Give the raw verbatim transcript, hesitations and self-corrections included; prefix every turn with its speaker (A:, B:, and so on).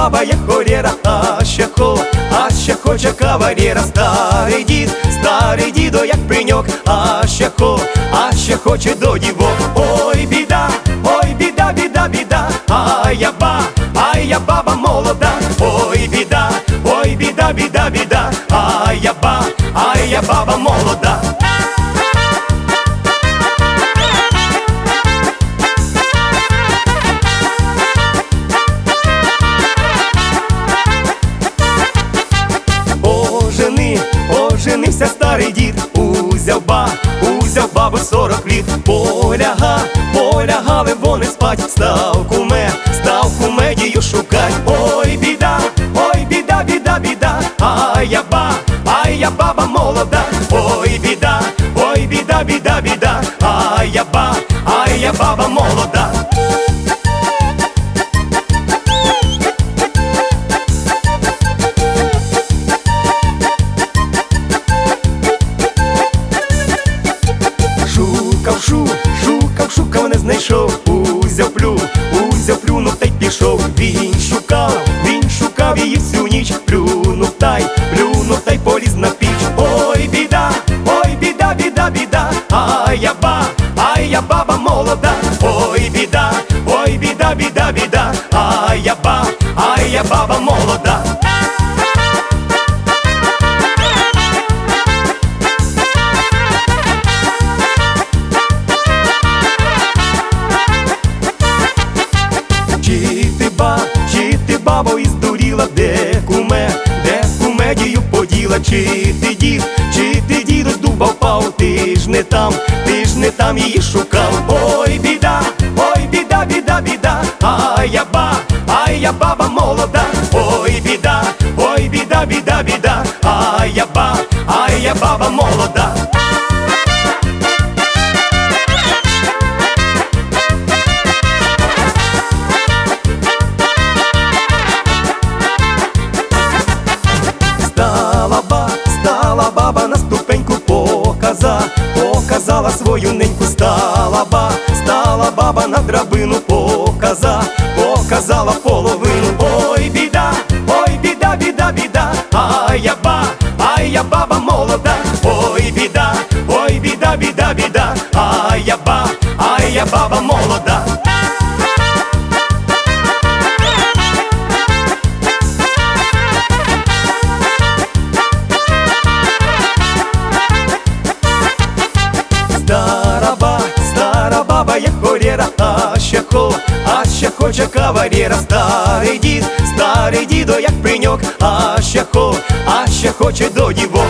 A: баба, як холєра, а ще хо, а ще хоче кавалєра. Старий дід, старий дідо, як пеньок, а ще хо, а ще хоче до дівок. Ой, біда, ой, біда, біда, біда, а я ба, а я баба молода. Ой, біда, ой, біда, біда, біда, а я ба, а я баба молода. Оженився старий дід, узяв ба, узяв бабу сорок літ. Поляга, полягали вони спать, став куме, став кумедію шукать. Ой, біда, ой, біда, біда, біда, а я ба, а я баба молода. Ой, біда, ой, біда, біда, біда, а я ба, а я баба молода. Шукав, шукав, не знайшов, узяв плю, узяв плюнув та й пішов. Він шукав, він шукав її всю ніч, плюнув та й, плюнув та й поліз на піч. Ой, біда, ой, біда, біда, біда, а я ба, а я баба молода. Ой, біда, ой, біда, біда, біда, а я ба, а я баба молода. Бабо і здуріла, де куме, де кумедію поділа. Чи ти дід, чи ти діду з дуба впав, ти ж не там, ти ж не там її шукав. Ой, біда, ой, біда, біда, біда, а я ба, а я баба молода. Ой, біда, ой, біда, біда, біда, а я ба, а я баба молода. Баба на ступеньку показа, показала свою неньку. Стала ба, стала баба на драбину, показа, показала половину. Ой, біда, ой, біда, біда, біда, а я ба, а я баба молода. Ой, біда, ой, біда, біда, біда, а я ба, а я баба молода. Як холєра, а ще хо, а ще хоче кавалєра. Старий дід, старий дідо, як пеньок, а ще хо, а ще хоче до дівок.